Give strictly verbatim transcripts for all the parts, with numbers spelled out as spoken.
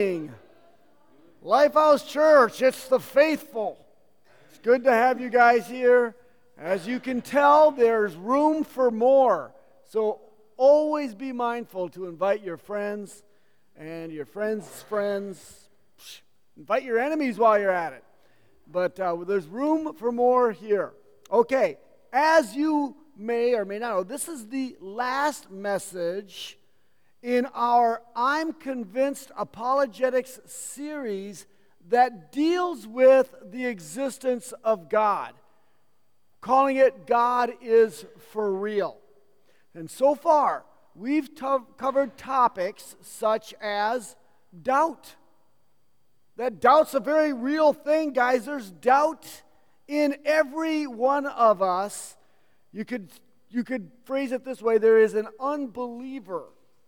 Lifehouse Church, it's the faithful. It's good to have you guys here. As you can tell, there's room for more. So always be mindful to invite your friends and your friends' friends. Invite your enemies while you're at it. But uh, there's room for more here. Okay, as you may or may not know, this is the last message in our I'm Convinced Apologetics series that deals with the existence of God, calling it God is for real. And so far, we've to- covered topics such as doubt. That doubt's a very real thing, guys. There's doubt in every one of us. You could, you could phrase it this way: there is an unbeliever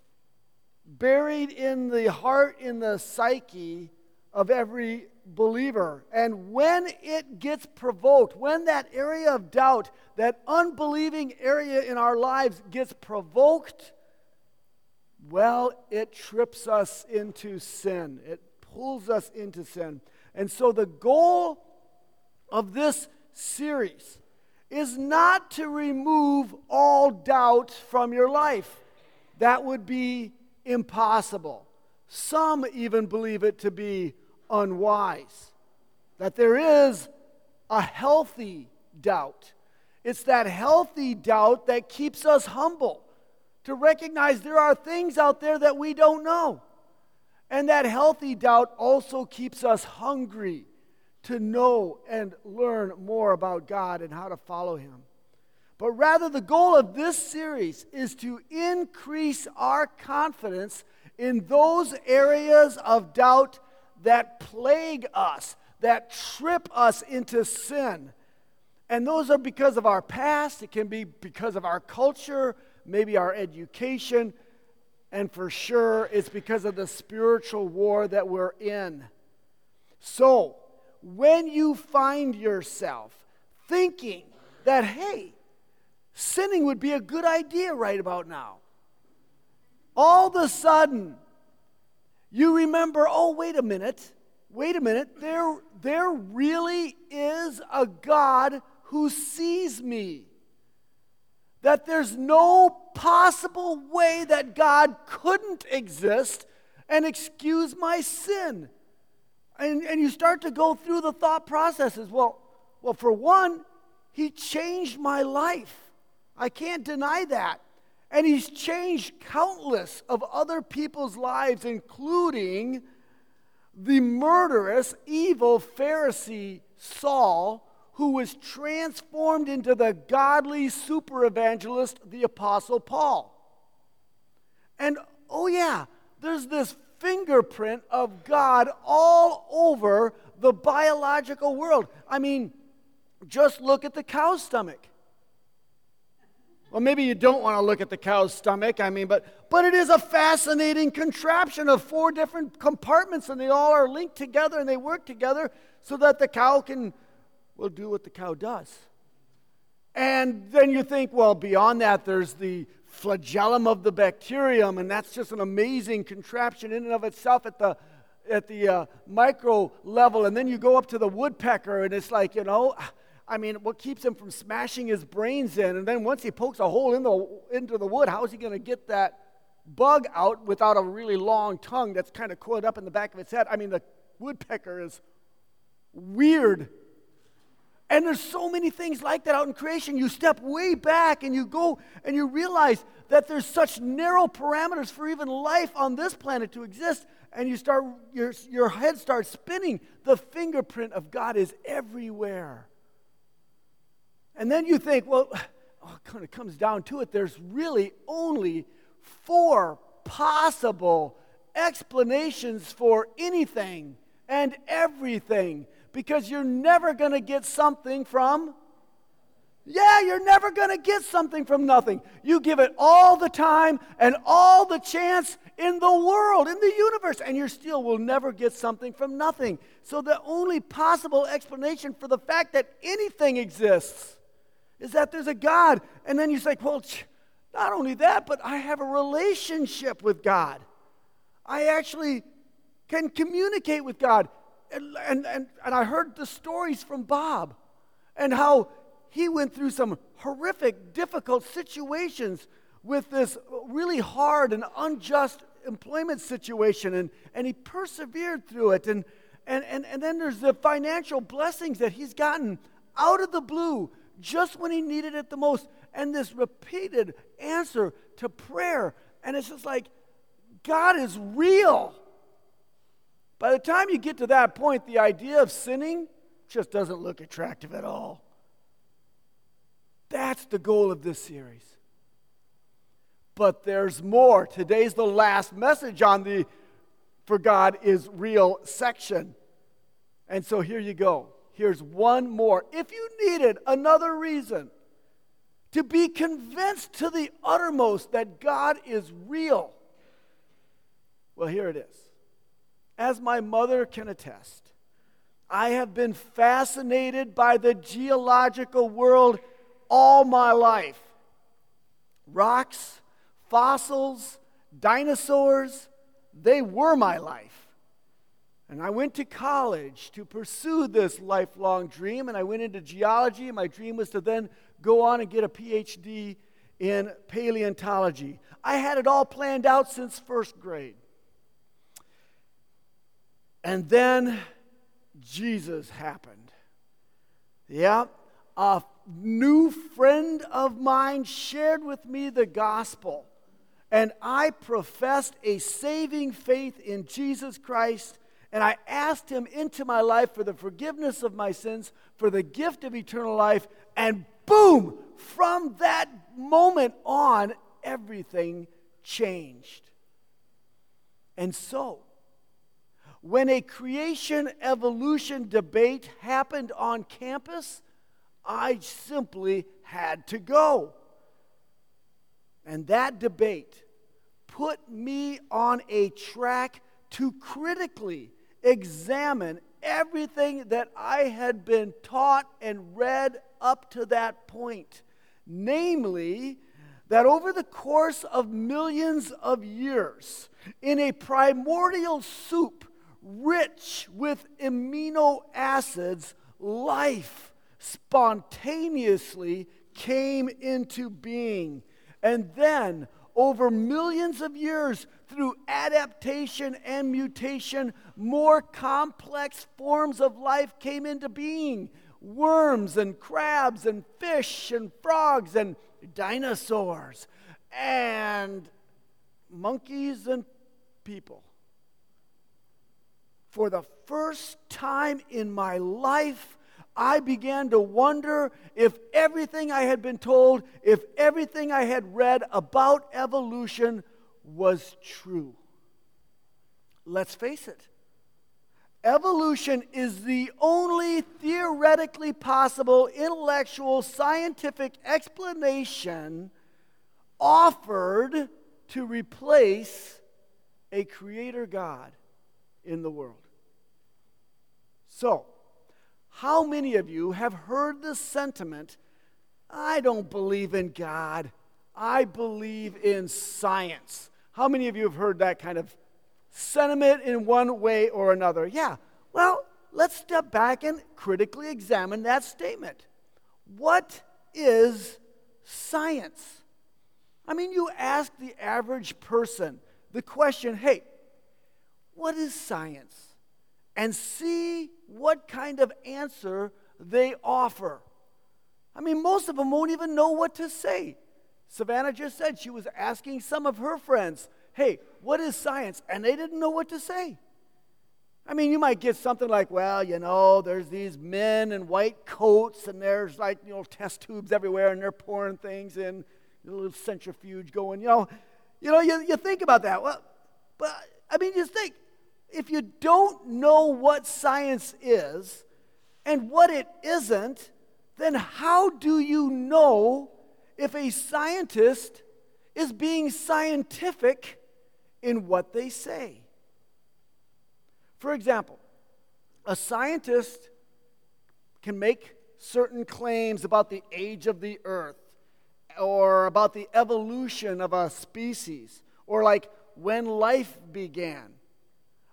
buried in the heart, in the psyche of every believer. And when it gets provoked, when that area of doubt, that unbelieving area in our lives gets provoked, well, it trips us into sin. It pulls us into sin. And so the goal of this series is not to remove all doubt from your life. That would be impossible. Some even believe it to be unwise. That there is a healthy doubt. It's that healthy doubt that keeps us humble, to recognize there are things out there that we don't know. And that healthy doubt also keeps us hungry to know and learn more about God and how to follow Him. But rather, the goal of this series is to increase our confidence in those areas of doubt that plague us, that trip us into sin. And those are because of our past. It can be because of our culture, maybe our education, and for sure, it's because of the spiritual war that we're in. So, when you find yourself thinking that, hey, sinning would be a good idea right about now, all of a sudden, you remember, oh, wait a minute, wait a minute, there, there really is a God who sees me. That there's no possible way that God couldn't exist and excuse my sin. And, and you start to go through the thought processes. Well, well, for one, He changed my life. I can't deny that. And He's changed countless of other people's lives, including the murderous, evil Pharisee Saul, who was transformed into the godly super evangelist, the Apostle Paul. And oh yeah, there's this fingerprint of God all over the biological world. I mean, just look at the cow's stomach. Well, maybe you don't want to look at the cow's stomach, I mean, but, but it is a fascinating contraption of four different compartments, and they all are linked together, and they work together so that the cow can, well, do what the cow does. And then you think, well, beyond that, there's the flagellum of the bacterium, and that's just an amazing contraption in and of itself at the at the uh, micro level. And then you go up to the woodpecker, and it's like, you know, I mean, what keeps him from smashing his brains in? And then once he pokes a hole in the, into the wood, how is he going to get that bug out without a really long tongue that's kind of coiled up in the back of its head? I mean, the woodpecker is weird. And there's so many things like that out in creation. You step way back and you go and you realize that there's such narrow parameters for even life on this planet to exist. And you start, your, your head starts spinning. The fingerprint of God is everywhere. And then you think, well, oh, when it comes down to it, there's really only four possible explanations for anything and everything, because you're never going to get something from, yeah, you're never going to get something from nothing. You give it all the time and all the chance in the world, in the universe, and you still will never get something from nothing. So the only possible explanation for the fact that anything exists is that there's a God. And then you say, well, not only that, but I have a relationship with God. I actually can communicate with God. And, and, and, and I heard the stories from Bob and how he went through some horrific, difficult situations with this really hard and unjust employment situation, and, and he persevered through it. And, and, and, and then there's the financial blessings that he's gotten out of the blue just when he needed it the most, and this repeated answer to prayer. And it's just like, God is real. By the time you get to that point, the idea of sinning just doesn't look attractive at all. That's the goal of this series. But there's more. Today's the last message on the For God is Real section. And so here you go. Here's one more. If you needed another reason to be convinced to the uttermost that God is real, well, here it is. As my mother can attest, I have been fascinated by the geological world all my life. Rocks, fossils, dinosaurs, they were my life. And I went to college to pursue this lifelong dream, and I went into geology, and my dream was to then go on and get a P H D in paleontology. I had it all planned out since first grade. And then Jesus happened. Yeah, a new friend of mine shared with me the gospel, and I professed a saving faith in Jesus Christ, and I asked him into my life for the forgiveness of my sins, for the gift of eternal life, and boom, from that moment on, everything changed. And so, when a creation evolution debate happened on campus, I simply had to go. And that debate put me on a track to critically examine everything that I had been taught and read up to that point. Namely, that over the course of millions of years, in a primordial soup rich with amino acids, life spontaneously came into being. And then, over millions of years, through adaptation and mutation, more complex forms of life came into being. Worms and crabs and fish and frogs and dinosaurs and monkeys and people. For the first time in my life, I began to wonder if everything I had been told, if everything I had read about evolution was true. Let's face it. Evolution is the only theoretically possible intellectual scientific explanation offered to replace a creator God in the world. So, how many of you have heard the sentiment, I don't believe in God, I believe in science? How many of you have heard that kind of sentiment in one way or another? Yeah, well, let's step back and critically examine that statement. What is science? I mean, you ask the average person the question, hey, what is science? And see what kind of answer they offer. I mean, most of them won't even know what to say. Savannah just said she was asking some of her friends, hey, what is science? And they didn't know what to say. I mean, you might get something like, well, you know, there's these men in white coats, and there's like, you know, test tubes everywhere, and they're pouring things in, a little centrifuge going, you know. You know, you, you think about that. Well, but, I mean, just think. If you don't know what science is and what it isn't, then how do you know if a scientist is being scientific in what they say? For example, a scientist can make certain claims about the age of the earth or about the evolution of a species or like when life began.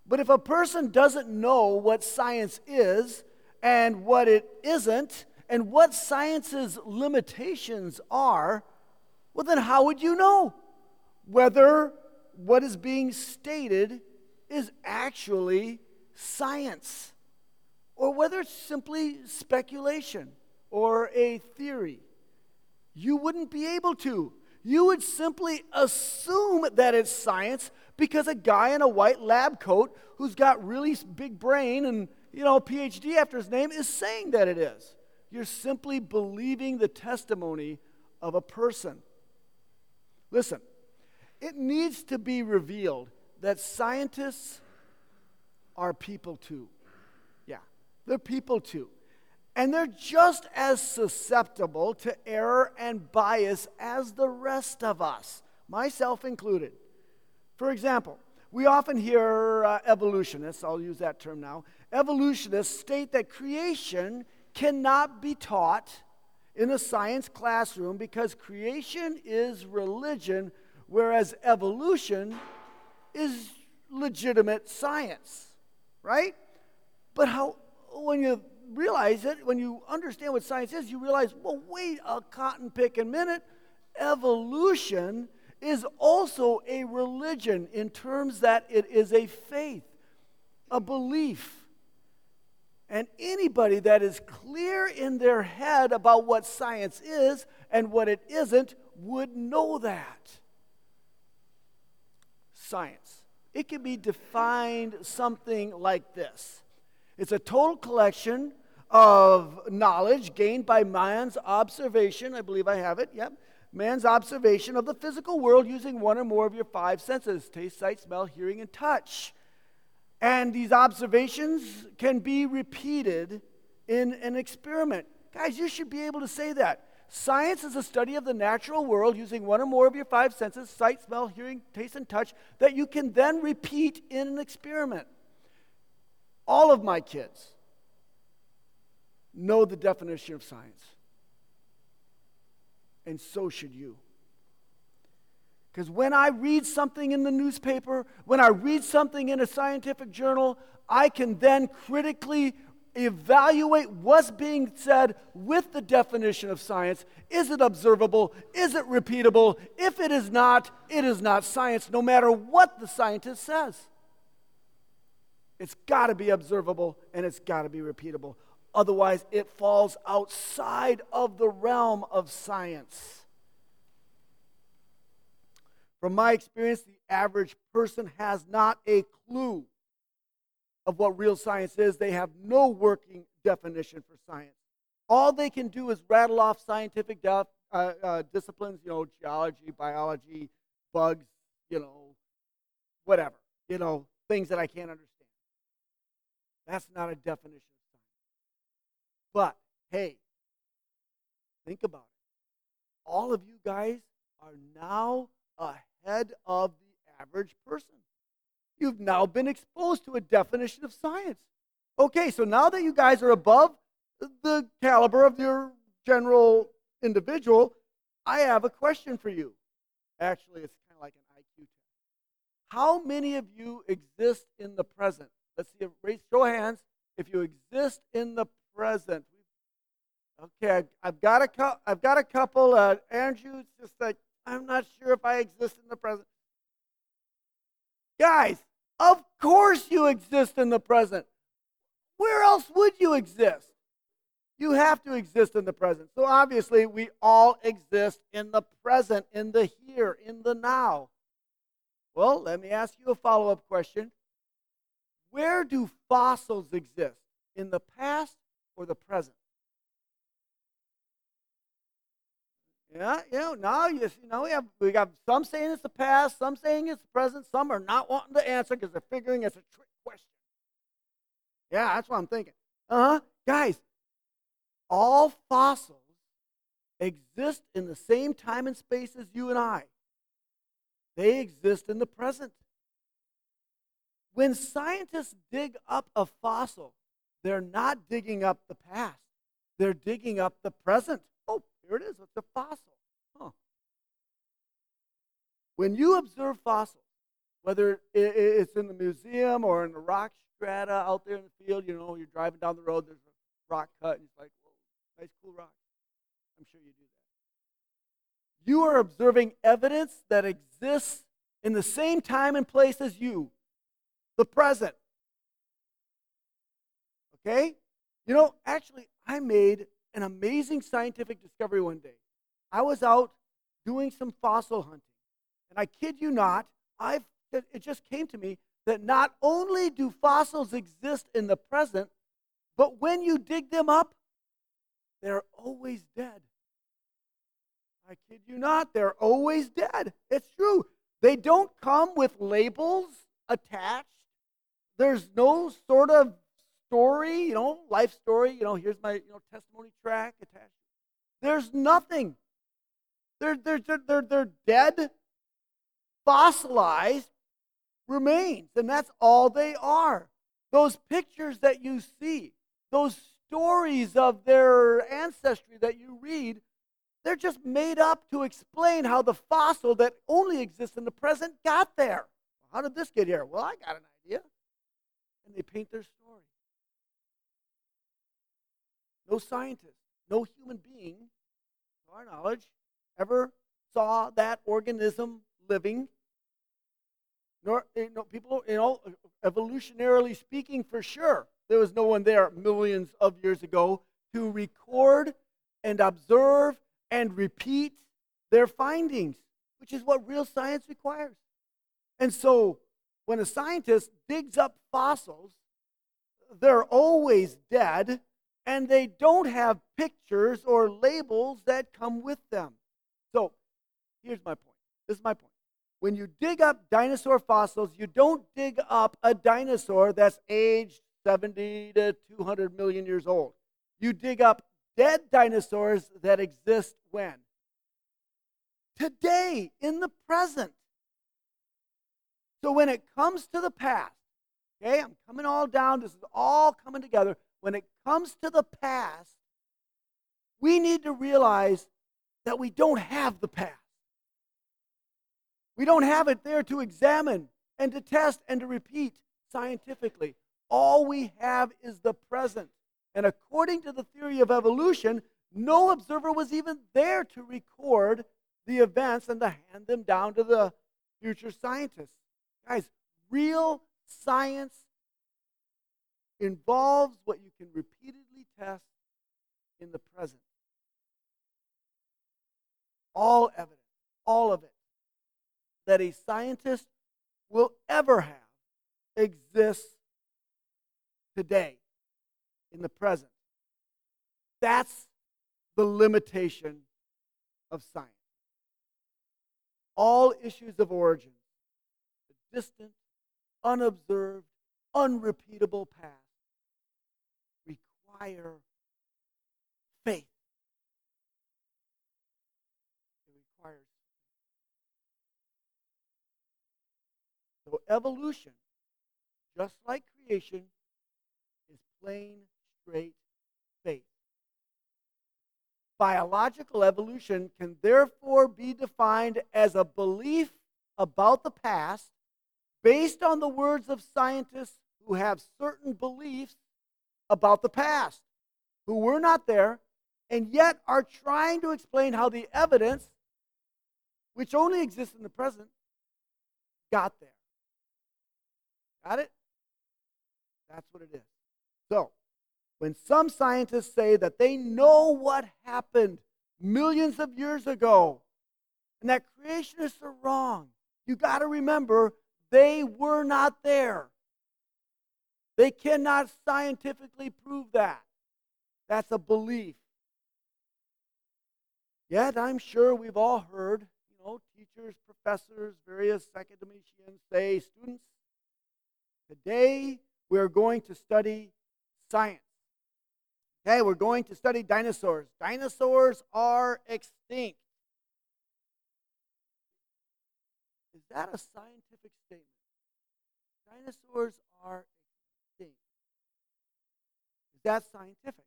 But if a person doesn't know what science is and what it isn't, and what science's limitations are, well, then how would you know whether what is being stated is actually science or whether it's simply speculation or a theory? You wouldn't be able to. You would simply assume that it's science because a guy in a white lab coat who's got really big brain and, you know, P H D after his name is saying that it is. You're simply believing the testimony of a person. Listen, it needs to be revealed that scientists are people too. Yeah, they're people too. And they're just as susceptible to error and bias as the rest of us, myself included. For example, we often hear uh, evolutionists, I'll use that term now, evolutionists state that creation cannot be taught in a science classroom because creation is religion, whereas evolution is legitimate science, right? But how, when you realize it, when you understand what science is, you realize, well, wait a cotton picking minute. Evolution is also a religion in terms that it is a faith, a belief. And anybody that is clear in their head about what science is and what it isn't would know that. Science. It can be defined something like this. It's a total collection of knowledge gained by man's observation. I believe I have it, yep. Man's observation of the physical world using one or more of your five senses: taste, sight, smell, hearing, and touch. And these observations can be repeated in an experiment. Guys, you should be able to say that. Science is a study of the natural world using one or more of your five senses: sight, smell, hearing, taste, and touch, that you can then repeat in an experiment. All of my kids know the definition of science. And so should you. Because when I read something in the newspaper, when I read something in a scientific journal, I can then critically evaluate what's being said with the definition of science. Is it observable? Is it repeatable? If it is not, it is not science, no matter what the scientist says. It's got to be observable and it's got to be repeatable. Otherwise, it falls outside of the realm of science. From my experience, the average person has not a clue of what real science is. They have no working definition for science. All they can do is rattle off scientific def, uh, uh, disciplines, you know, geology, biology, bugs, you know, whatever, you know, things that I can't understand. That's not a definition of science. But, hey, think about it. All of you guys are now ahead of the average person. You've now been exposed to a definition of science. Okay, so now that you guys are above the caliber of your general individual, I have a question for you. Actually, it's kind of like an I Q test. How many of you exist in the present? Let's see, raise, show of hands if you exist in the present. Okay, I, I've got a couple. I've got a couple. Uh, Andrew's just like, I'm not sure if I exist in the present. Guys, of course you exist in the present. Where else would you exist? You have to exist in the present. So obviously, we all exist in the present, in the here, in the now. Well, let me ask you a follow-up question. Where do fossils exist? In the past or the present? Yeah, you know, now you, you know, we have we got some saying it's the past, some saying it's the present, some are not wanting to answer because they're figuring it's a trick question. Yeah, that's what I'm thinking. Uh-huh. Guys, all fossils exist in the same time and space as you and I. They exist in the present. When scientists dig up a fossil, they're not digging up the past. They're digging up the present. Oh, here it is. It's a fossil. Huh. When you observe fossils, Whether it's in the museum or in the rock strata out there in the field, you know, you're driving down the road, there's a rock cut, and it's like, whoa, nice, cool rock. I'm sure you do that. You are observing evidence that exists in the same time and place as you, the present. Okay? You know, actually, I made an amazing scientific discovery one day. I was out doing some fossil hunting, and I kid you not, I've it just came to me that not only do fossils exist in the present, but when you dig them up, they're always dead. I kid you not, they're always dead. It's true. They don't come with labels attached. There's no sort of story, you know, life story, you know, here's my, you know, testimony track attached. There's nothing. They're, they're, they're, they're, they're dead, fossilized remains, and that's all they are. Those pictures that you see, those stories of their ancestry that you read, they're just made up to explain how the fossil that only exists in the present got there. How did this get here? Well, I got an idea. And they paint their story. No scientist, no human being, to our knowledge, ever saw that organism living. Nor, you know, people, you know, evolutionarily speaking, for sure, there was no one there millions of years ago to record and observe and repeat their findings, which is what real science requires. And so, when a scientist digs up fossils, they're always dead, and they don't have pictures or labels that come with them. So, here's my point. This is my point. When you dig up dinosaur fossils, you don't dig up a dinosaur that's aged seventy to two hundred million years old. You dig up dead dinosaurs that exist when? Today, in the present. So when it comes to the past, okay, I'm coming all down, this is all coming together. When it comes to the past, we need to realize that we don't have the past. We don't have it there to examine and to test and to repeat scientifically. All we have is the present. And according to the theory of evolution, no observer was even there to record the events and to hand them down to the future scientists. Guys, real science involves what you can repeatedly test in the present. All evidence, all of it, that a scientist will ever have exists today, in the present. That's the limitation of science. All issues of origin, the distant, unobserved, unrepeatable past, require faith. It requires So evolution, just like creation, is plain, straight faith. Biological evolution can therefore be defined as a belief about the past based on the words of scientists who have certain beliefs about the past, who were not there, and yet are trying to explain how the evidence, which only exists in the present, got there. Got it? That's what it is. So, when some scientists say that they know what happened millions of years ago and that creationists are wrong, you got to remember they were not there. They cannot scientifically prove that. That's a belief. Yet I'm sure we've all heard, you know, teachers, professors, various academicians say, students, today we're going to study science. Okay, we're going to study dinosaurs. Dinosaurs are extinct. Is that a scientific statement? Dinosaurs are extinct. Is that scientific?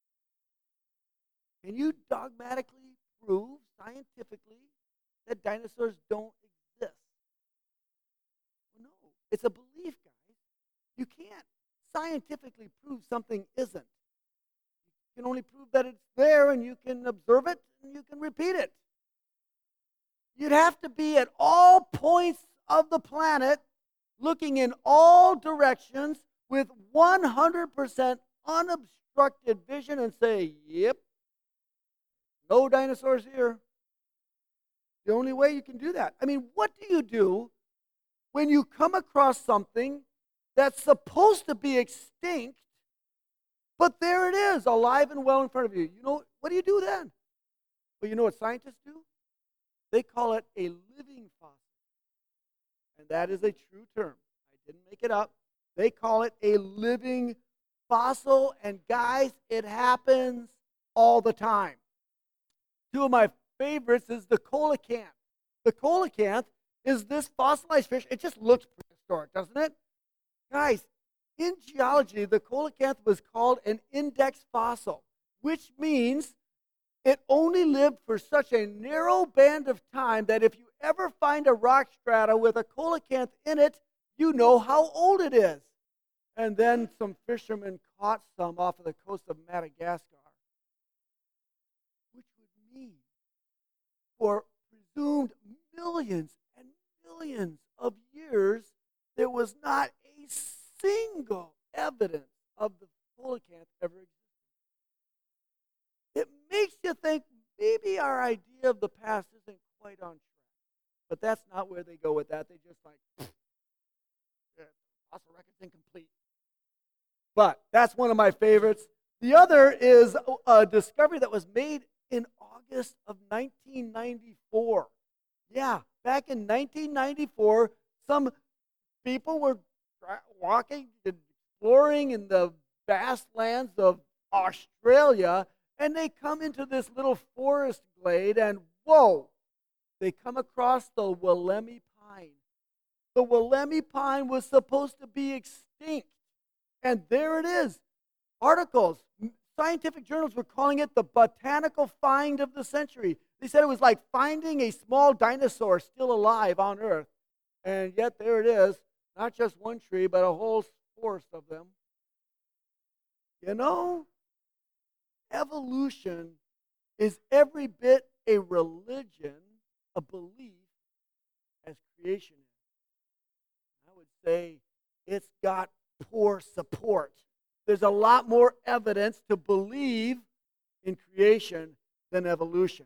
Can you dogmatically prove scientifically that dinosaurs don't exist? It's a belief, guys. You can't scientifically prove something isn't. You can only prove that it's there, and you can observe it, and you can repeat it. You'd have to be at all points of the planet, looking in all directions with one hundred percent unobstructed vision and say, yep, no dinosaurs here. The only way you can do that. I mean, what do you do when you come across something that's supposed to be extinct, but there it is, alive and well in front of you? You know, what do you do then? Well, you know what scientists do? They call it a living fossil. And that is a true term. I didn't make it up. They call it a living fossil. And guys, it happens all the time. Two of my favorites is the coelacanth. The coelacanth is this fossilized fish. It just looks prehistoric, doesn't it? Guys, in geology, the coelacanth was called an index fossil, which means it only lived for such a narrow band of time that if you ever find a rock strata with a coelacanth in it, you know how old it is. And then some fishermen caught some off of the coast of Madagascar, which would mean for presumed millions and millions of years, there was not a single evidence of the coelacanth ever existing. It makes you think maybe our idea of the past isn't quite on track. But that's not where they go with that. They just like, yeah, fossil record's incomplete. But that's one of my favorites. The other is a discovery that was made in August of nineteen ninety-four. Yeah, back in nineteen ninety-four, some people were walking, exploring in the vast lands of Australia, and they come into this little forest glade, and whoa, they come across the Wollemi pine. The Wollemi pine was supposed to be extinct, and there it is. Articles, scientific journals were calling it the botanical find of the century. They said it was like finding a small dinosaur still alive on Earth, and yet there it is, not just one tree, but a whole forest of them. You know, evolution is every bit a religion, a belief, as creation is. I would say it's got poor support. There's a lot more evidence to believe in creation than evolution.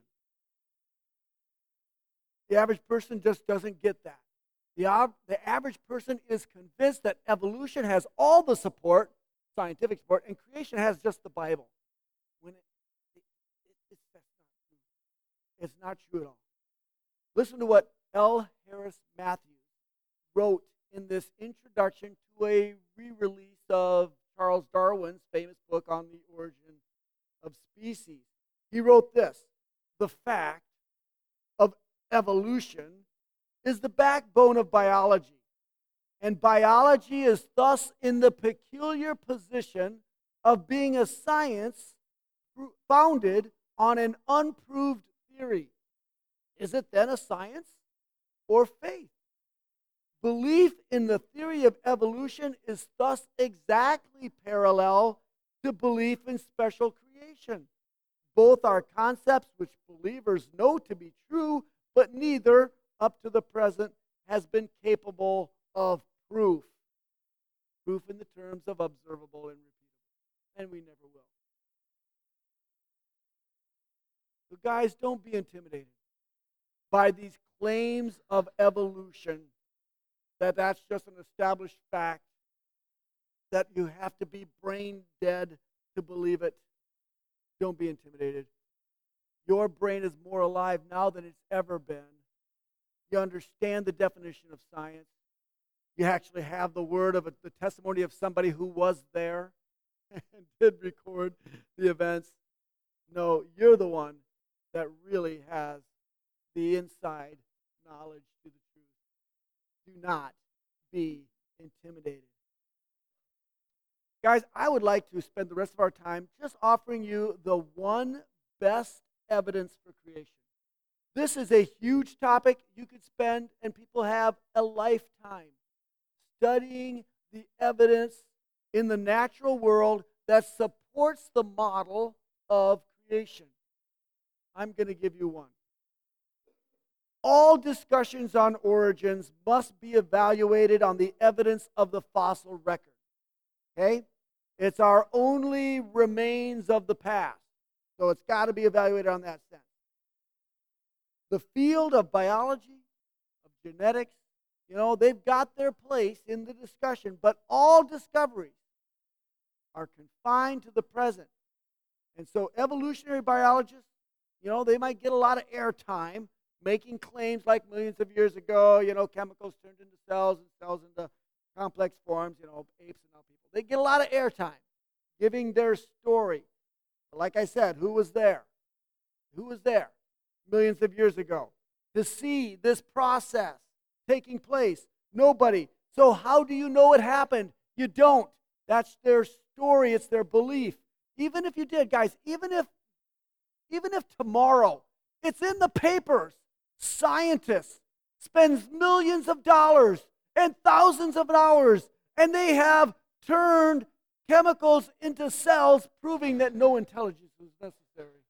The average person just doesn't get that. The, av- the average person is convinced that evolution has all the support, scientific support, and creation has just the Bible. When it, it, it, it's, that's not true. It's not true at all. Listen to what L. Harris Matthews wrote in this introduction to a re-release of Charles Darwin's famous book on the origin of species. He wrote this: the fact of evolution is the backbone of biology, and biology is thus in the peculiar position of being a science founded on an unproved theory. Is it then a science or faith? Belief in the theory of evolution is thus exactly parallel to belief in special creation. Both are concepts which believers know to be true, but neither, up to the present, has been capable of proof. Proof in the terms of observable and repeatable. And we never will. So guys, don't be intimidated by these claims of evolution, that that's just an established fact, that you have to be brain dead to believe it. Don't be intimidated. Your brain is more alive now than it's ever been. You understand the definition of science. You actually have the word of a, the testimony of somebody who was there and did record the events. No, you're the one that really has the inside knowledge to the truth. Do not be intimidated. Guys, I would like to spend the rest of our time just offering you the one best evidence for creation. This is a huge topic. You could spend, and people have, a lifetime studying the evidence in the natural world that supports the model of creation. I'm going to give you one. All discussions on origins must be evaluated on the evidence of the fossil record. Okay? It's our only remains of the past. So it's got to be evaluated on that sense. The field of biology, of genetics, you know, they've got their place in the discussion, but all discoveries are confined to the present. And so evolutionary biologists, you know, they might get a lot of airtime making claims like millions of years ago, you know, chemicals turned into cells and cells into complex forms, you know, apes and now people. They get a lot of airtime giving their story. But like I said, who was there? Who was there millions of years ago to see this process taking place? Nobody. So how do you know it happened? You don't. That's their story. It's their belief. Even if you did, guys, even if even if tomorrow it's in the papers, scientists spends millions of dollars and thousands of hours, and they have turned chemicals into cells, proving that no intelligence is necessary.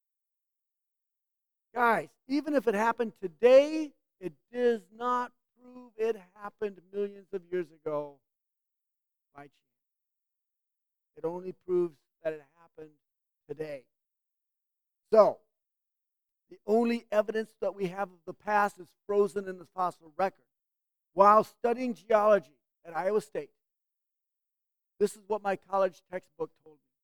Guys, even if it happened today, it does not prove it happened millions of years ago by chance. It only proves that it happened today. So, the only evidence that we have of the past is frozen in the fossil record. While studying geology at Iowa State, this is what my college textbook told me.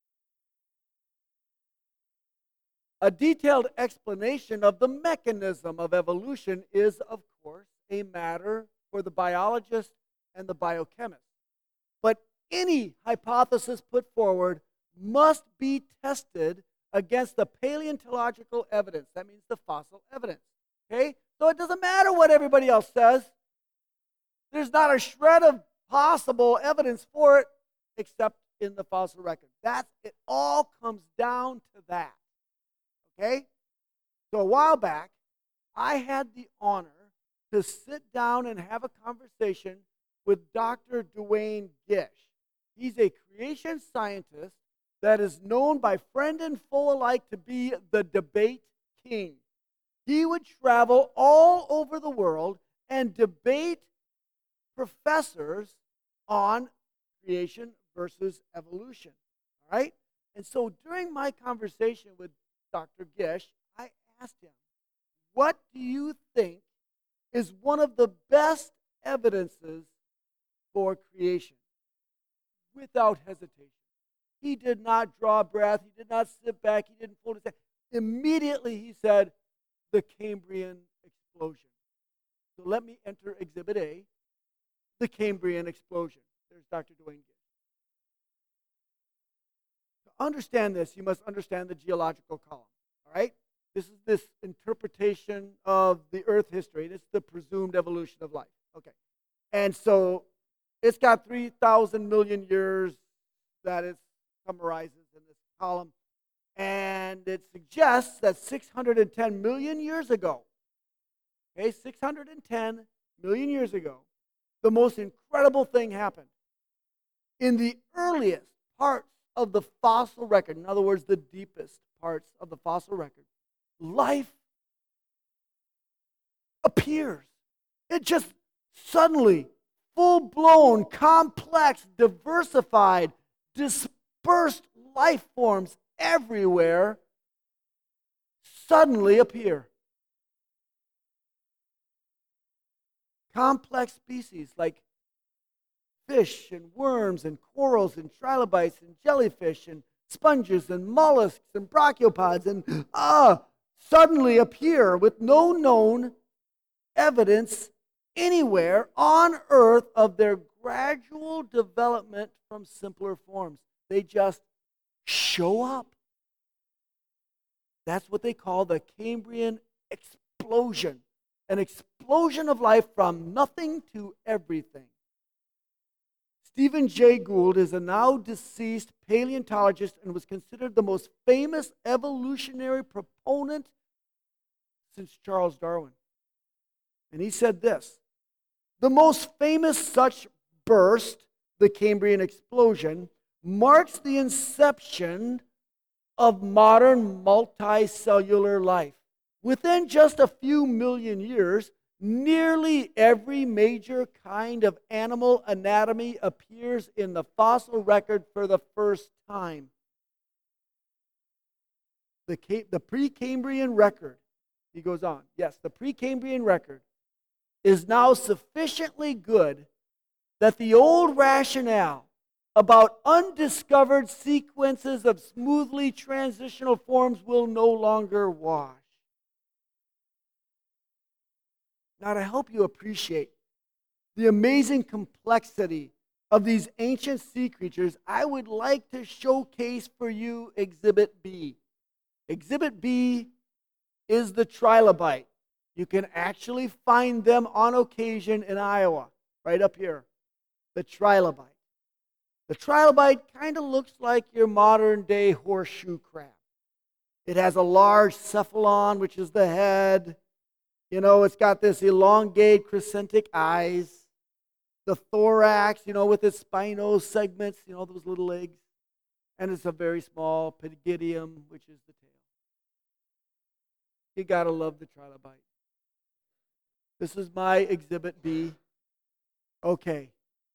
A detailed explanation of the mechanism of evolution is, of course, a matter for the biologist and the biochemist. But any hypothesis put forward must be tested against the paleontological evidence. That means the fossil evidence. Okay? So it doesn't matter what everybody else says. There's not a shred of possible evidence for it except in the fossil record. That's it. All comes down to that. Okay? So a while back, I had the honor to sit down and have a conversation with Doctor Duane Gish. He's a creation scientist that is known by friend and foe alike to be the debate king. He would travel all over the world and debate professors on creation versus evolution. All right? And so during my conversation with Doctor Gish, I asked him, what do you think is one of the best evidences for creation? Without hesitation. He did not draw breath. He did not sit back. He didn't fold his hands. Immediately he said, the Cambrian explosion. So let me enter Exhibit A, the Cambrian explosion. There's Doctor Duane Gish. To understand this, you must understand the geological column. All right? This is this interpretation of the Earth history. This is the presumed evolution of life. Okay. And so it's got three thousand million years that it summarizes in this column. And it suggests that six hundred ten million years ago, okay, six hundred ten million years ago, the most incredible thing happened. In the earliest parts of the fossil record, in other words, the deepest parts of the fossil record, life appears. It just suddenly, full-blown, complex, diversified, dispersed life forms everywhere suddenly appear. Complex species like fish and worms and corals and trilobites and jellyfish and sponges and mollusks and brachiopods and ah, suddenly appear with no known evidence anywhere on Earth of their gradual development from simpler forms. They just show up. That's what they call the Cambrian explosion. An explosion of life from nothing to everything. Stephen Jay Gould is a now deceased paleontologist and was considered the most famous evolutionary proponent since Charles Darwin. And he said this: the most famous such burst, the Cambrian explosion, marks the inception of modern multicellular life. Within just a few million years, nearly every major kind of animal anatomy appears in the fossil record for the first time. The, the Precambrian record, he goes on, yes, the Precambrian record is now sufficiently good that the old rationale about undiscovered sequences of smoothly transitional forms will no longer wash. Now, to help you appreciate the amazing complexity of these ancient sea creatures, I would like to showcase for you Exhibit B. Exhibit B is the trilobite. You can actually find them on occasion in Iowa, right up here. The trilobite. The trilobite kind of looks like your modern day horseshoe crab. It has a large cephalon, which is the head. You know, it's got this elongated crescentic eyes. The thorax, you know, with its spinose segments, you know, those little legs. And it's a very small pygidium, which is the tail. You gotta love the trilobite. This is my Exhibit B. Okay.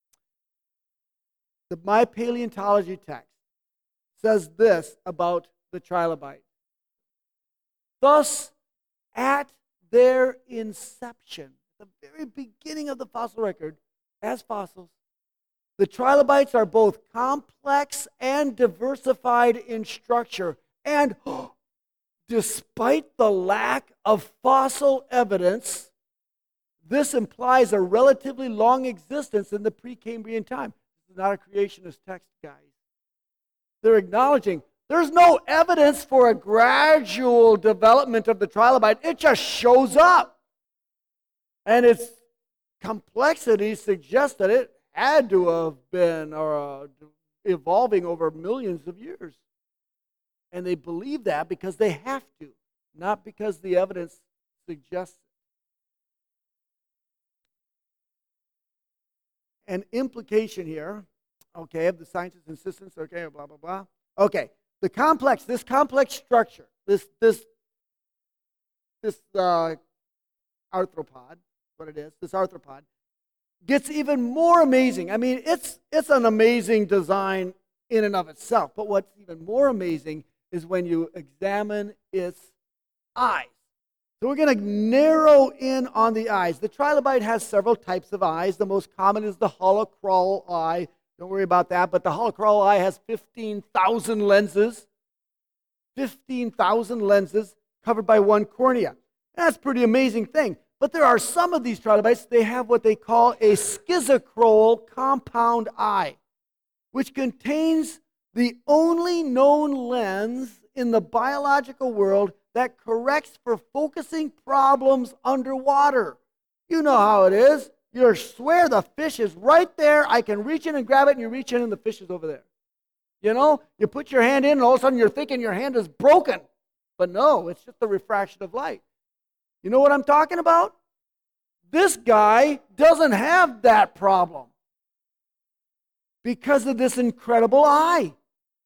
The My Paleontology text says this about the trilobite. Thus, at their inception, the very beginning of the fossil record, as fossils, the trilobites are both complex and diversified in structure. And oh, despite the lack of fossil evidence, this implies a relatively long existence in the Precambrian time. This is not a creationist text, guys. They're acknowledging there's no evidence for a gradual development of the trilobite. It just shows up. And its complexity suggests that it had to have been or, uh, evolving over millions of years. And they believe that because they have to, not because the evidence suggests it. An implication here, okay, of the scientists' insistence, okay, blah, blah, blah. Okay, the complex, this complex structure, this, this, this uh, arthropod, what it is, this arthropod, gets even more amazing. I mean, it's, it's an amazing design in and of itself, but what's even more amazing is when you examine its eyes. So we're going to narrow in on the eyes. The trilobite has several types of eyes. The most common is the holocrawl eye. Don't worry about that, but the holocrawl eye has fifteen thousand lenses. fifteen thousand lenses covered by one cornea. That's a pretty amazing thing. But there are some of these trilobites, they have what they call a schizochrol compound eye, which contains the only known lens in the biological world that corrects for focusing problems underwater. You know how it is. You swear the fish is right there. I can reach in and grab it, and you reach in and the fish is over there. You know, you put your hand in and all of a sudden you're thinking your hand is broken. But no, it's just the refraction of light. You know what I'm talking about? This guy doesn't have that problem because of this incredible eye.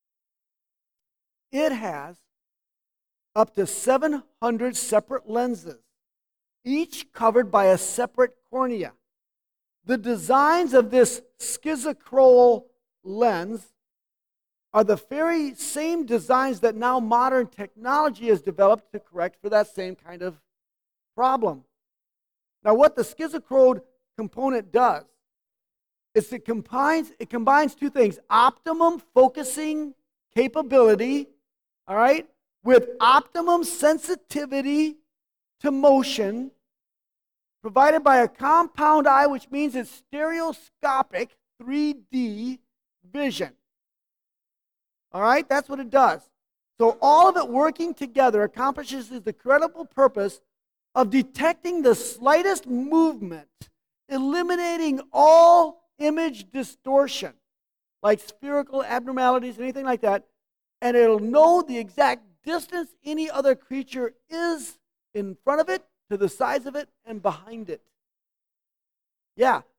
It has up to seven hundred separate lenses, each covered by a separate cornea. The designs of this schizochrol lens are the very same designs that now modern technology has developed to correct for that same kind of problem. Now, what the schizochrol component does is it combines, it combines two things: optimum focusing capability, all right, with optimum sensitivity to motion, provided by a compound eye, which means it's stereoscopic three D vision. All right, that's what it does. So all of it working together accomplishes the credible purpose of detecting the slightest movement, eliminating all image distortion, like spherical abnormalities, anything like that, and it'll know the exact distance any other creature is in front of it, to the sides of it, and behind it. Yeah,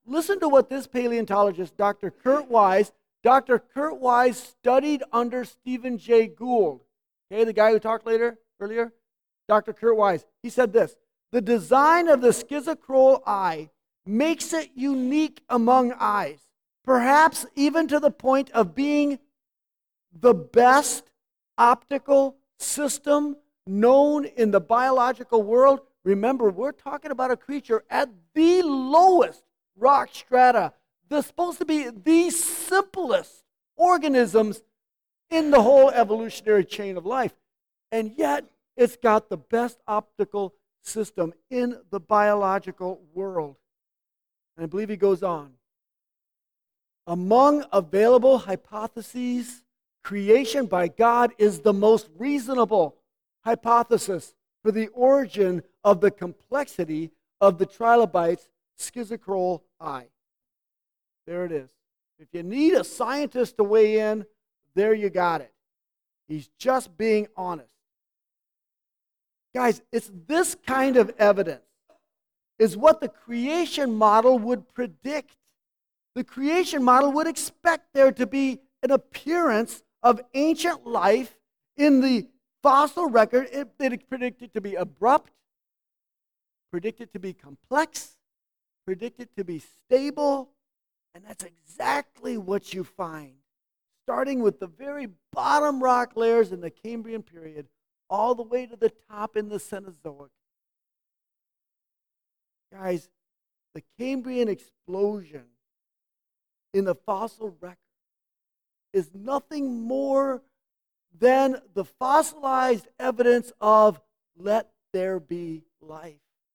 Listen to what this paleontologist, Doctor Kurt Wise, Doctor Kurt Wise studied under Stephen Jay Gould. Okay, the guy who talked later, earlier? Doctor Kurt Wise. He said this: the design of the schizochroal eye makes it unique among eyes, perhaps even to the point of being the best optical system known in the biological world. Remember, we're talking about a creature at the lowest rock strata. They're supposed to be the simplest organisms in the whole evolutionary chain of life. And yet, it's got the best optical system in the biological world. And I believe he goes on. Among available hypotheses, creation by God is the most reasonable hypothesis for the origin of the complexity of the trilobite's schizochroal eye. There it is. If you need a scientist to weigh in, there you got it. He's just being honest. Guys, it's this kind of evidence is what the creation model would predict. The creation model would expect there to be an appearance of ancient life in the fossil record. It, it predicted to be abrupt, predicted to be complex, predicted to be stable, and that's exactly what you find. Starting with the very bottom rock layers in the Cambrian period, all the way to the top in the Cenozoic. Guys, the Cambrian explosion in the fossil record is nothing more than the fossilized evidence of let there be life.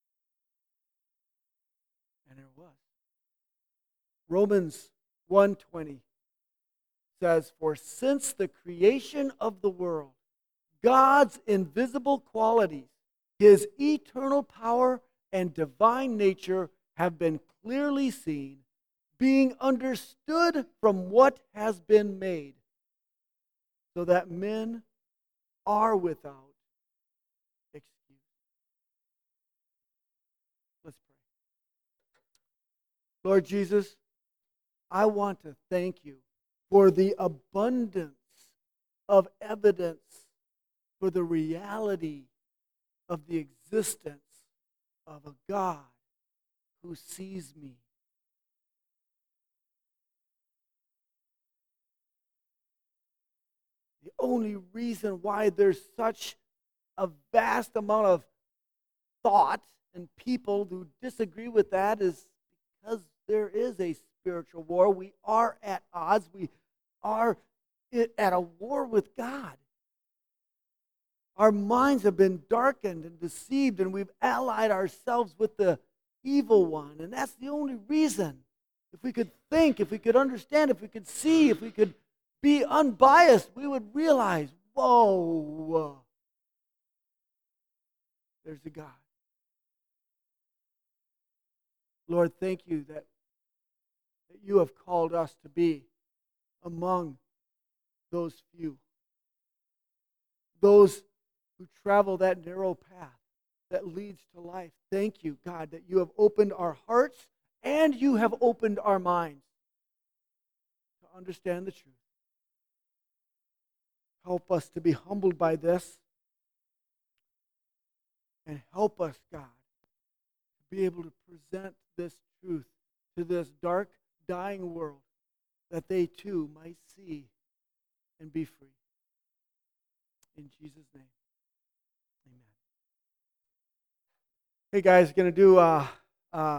And there was. Romans one twenty says, for since the creation of the world, God's invisible qualities, his eternal power and divine nature have been clearly seen, being understood from what has been made, so that men are without excuse. Let's pray. Lord Jesus, I want to thank you for the abundance of evidence for the reality of the existence of a God who sees me. The only reason why there's such a vast amount of thought and people who disagree with that is because there is a spiritual war. We are at odds. We are at a war with God. Our minds have been darkened and deceived, and we've allied ourselves with the evil one. And that's the only reason. If we could think, if we could understand, if we could see, if we could be unbiased, we would realize, whoa, there's a God. Lord, thank you that, that you have called us to be among those few. Those who travel that narrow path that leads to life. Thank you, God, that you have opened our hearts and you have opened our minds to understand the truth. Help us to be humbled by this, and help us, God, to be able to present this truth to this dark, dying world, that they too might see and be free. In Jesus' name, amen. Hey guys, going to do uh, uh,